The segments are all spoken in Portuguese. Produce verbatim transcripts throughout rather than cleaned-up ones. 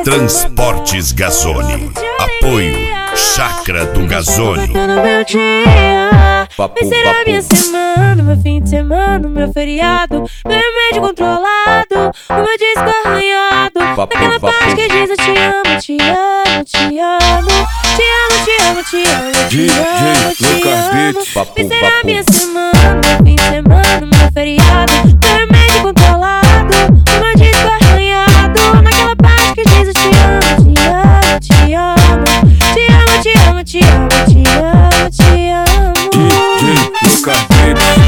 Transportes Gazone. Apoio Chácara do Gazone. Vai ser a minha semana, meu fim de semana, meu feriado, meu remédio controlado, o meu disco arranhado. Naquela parte que diz eu te amo, te amo, te amo, te amo, te amo, te amo, te amo, te amo. Vai ser a minha semana, meu fim de semana, meu feriado, meu remédio controlado, o meu disco arranhado. Naquela parte que diz eu te amo, te amo, te amo, te amo, te amo, te amo, te amo, te amo. Lucas Beats.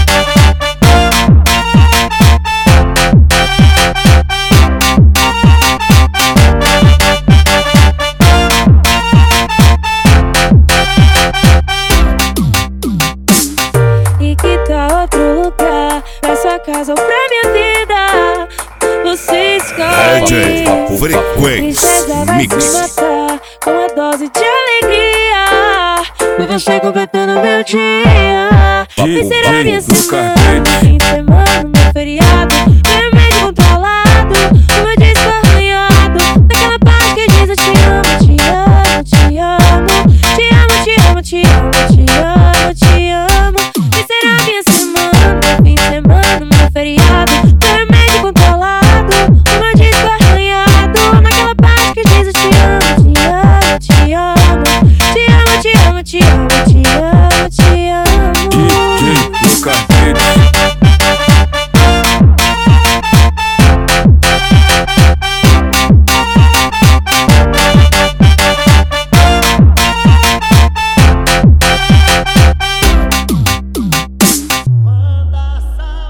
E que tal outro lugar, pra sua casa ou pra minha vida? Você escolhe. D J Frequência Tristeza vai Mix. se matar com a dose de alegria, com você completando meu dia. Vai ser a minha semana, fim de semana, meu feriado.